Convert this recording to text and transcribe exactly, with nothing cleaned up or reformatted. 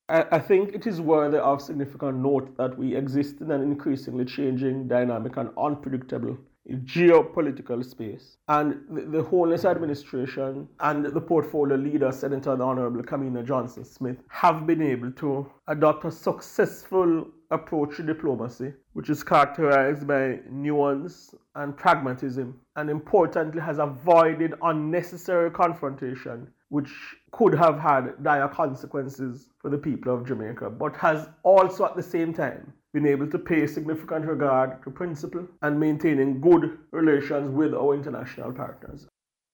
I, I think it is worthy of significant note that we exist in an increasingly changing, dynamic, and unpredictable geopolitical space. And the, the Holness administration and the portfolio leader, Senator the Honorable Kamina Johnson Smith, have been able to adopt a successful approach to diplomacy, which is characterized by nuance and pragmatism, and importantly has avoided unnecessary confrontation, which could have had dire consequences for the people of Jamaica, but has also at the same time been able to pay significant regard to principle and maintaining good relations with our international partners.